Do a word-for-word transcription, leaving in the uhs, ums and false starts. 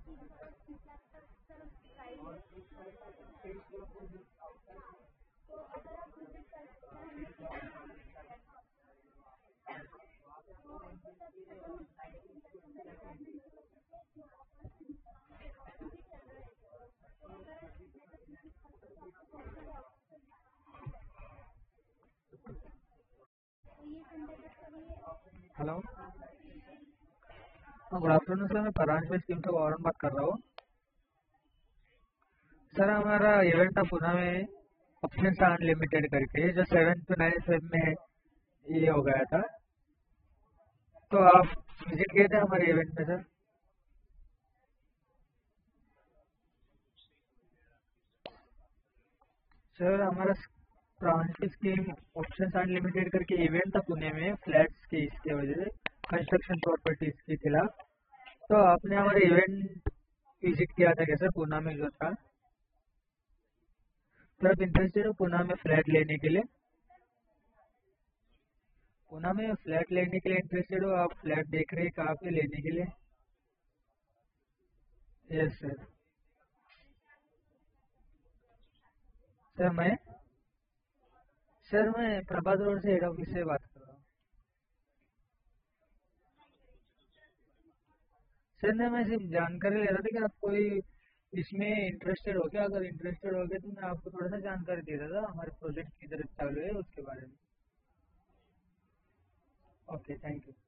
Hello, good afternoon sir. मैं परांश scheme से वारन बात कर रहा हूँ। सर हमारा इवेंट था पुणे में ऑप्शन अनलिमिटेड करके, जो सेवन टू नाइन फेब में ये हो गया था, तो आप विजिट किए थे हमारे इवेंट में सर? सर हमारा परांश स्कीम ऑप्शन अनलिमिटेड करके इवेंट था पुणे में फ्लैट्स की इसके वजह से, कंस्ट्रक्शन प्रॉपर्टीज के खिलाफ। तो आपने हमारे इवेंट विजिट किया था क्या सर पुणे में जो था? सर आप इंटरेस्टेड हो पुणे में फ्लैट लेने के लिए? पुणे में फ्लैट लेने के लिए इंटरेस्टेड हो आप? फ्लैट देख रहे हैं कहाँ पे लेने के लिए? Yes sir. सर मैं सर मैं प्रभात रोड से हेड ऑफिस से बात कर रहा हूँ। सर ने मैं सिर्फ जानकारी ले रहा था कि आप कोई इसमें इंटरेस्टेड हो क्या? अगर इंटरेस्टेड हो गए तो मैं आपको थोड़ा सा जानकारी दे रहा था हमारे प्रोजेक्ट की तरफ चालू है उसके बारे में। Okay, thank you.